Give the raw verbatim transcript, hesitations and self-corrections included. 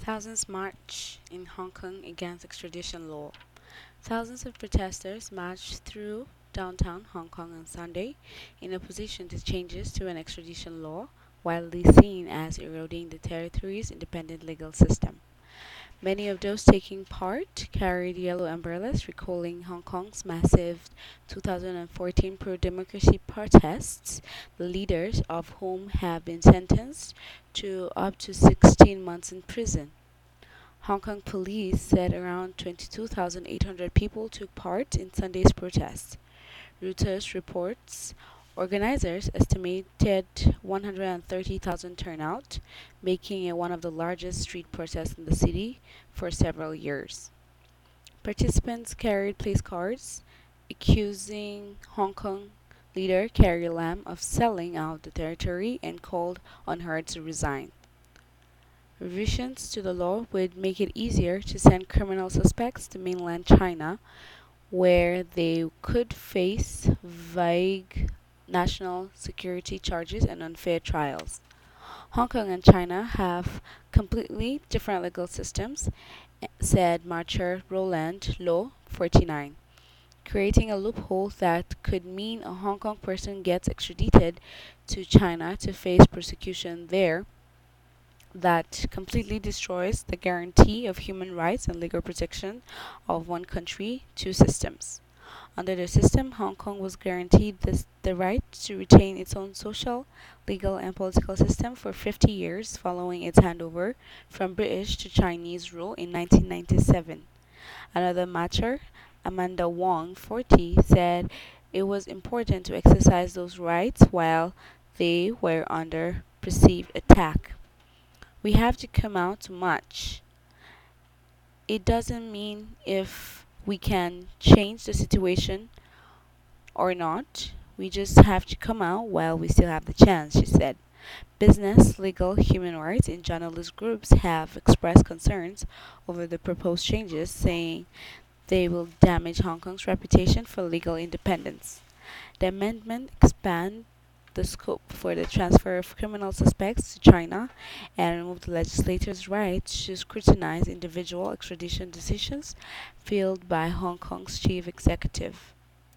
Thousands march in Hong Kong against extradition law. Thousands of protesters marched through downtown Hong Kong on Sunday in opposition to changes to an extradition law, widely seen as eroding the territory's independent legal system. Many of those taking part carried yellow umbrellas, recalling Hong Kong's massive two thousand fourteen pro democracy protests, the leaders of whom have been sentenced to up to sixteen months in prison. Hong Kong police said around twenty-two thousand eight hundred people took part in Sunday's protest. Reuters reports organizers estimated one hundred thirty thousand turnout, making it one of the largest street protests in the city for several years. Participants carried placards accusing Hong Kong leader Carrie Lam of selling out the territory and called on her to resign. Revisions to the law would make it easier to send criminal suspects to mainland China, where they could face vague national security charges and unfair trials. Hong Kong and China have completely different legal systems, said marcher Roland Lo, forty-nine, creating a loophole that could mean a Hong Kong person gets extradited to China to face prosecution there that completely destroys the guarantee of human rights and legal protection of one country, two systems. Under the system, Hong Kong was guaranteed this, the right to retain its own social, legal, and political system for fifty years following its handover from British to Chinese rule in nineteen ninety-seven. Another marcher, Amanda Wong, forty, said it was important to exercise those rights while they were under perceived attack. We have to come out to march. It doesn't mean if we can change the situation or not. We just have to come out while we still have the chance, she said. Business, legal, human rights, and journalist groups have expressed concerns over the proposed changes, saying they will damage Hong Kong's reputation for legal independence. The amendment expands the scope for the transfer of criminal suspects to China and remove the legislator's right to scrutinize individual extradition decisions filed by Hong Kong's chief executive.